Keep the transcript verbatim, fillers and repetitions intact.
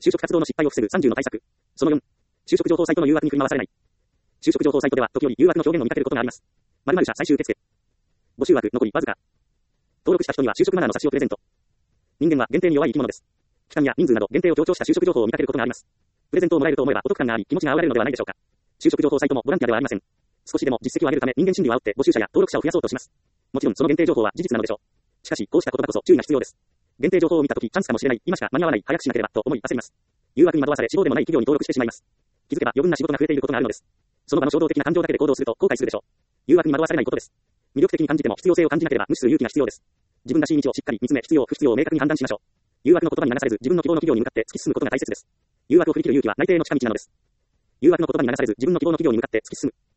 就職活動の失敗を防ぐさんじゅうの対策。そのよん、就職情報サイトの誘惑に振り回されない。就職情報サイトでは時折誘惑の表現を見かけることがあります。〇〇社最終受付。募集枠残りわずか。登録した人には就職マナーの冊子をプレゼント。人間は限定に弱い生き物です。期間や人数など限定を強調した就職情報を見かけることがあります。プレゼントをもらえると思えばお得感があり気持ちが上がれるのではないでしょうか。就職情報サイトもボランティアではありません。少しでも実績を上げるため人間心理を煽って募集者や登録者を増やそうとします。もちろんその限定情報は事実なのでしょう。しかしこうした言葉こそ注意が必要です。限定情報を見たときチャンスかもしれない、今しか間に合わない、早くしなければと思い焦ります。誘惑に惑わされ志望でもない企業に登録してしまいます。気づけば余分な仕事が増えていることがあるのです。その場の衝動的な感情だけで行動すると後悔するでしょう。誘惑に惑わされないことです。魅力的に感じても必要性を感じなければ無視する勇気が必要です。自分らしい道をしっかり見つめ必要不必要を明確に判断しましょう。誘惑の言葉に流されず自分の希望の企業に向かって突き進むことが大切です。誘惑を振り切る勇気は内定への近道なのです。誘惑の言葉に流されず自分の希望の企業に向かって突き進む。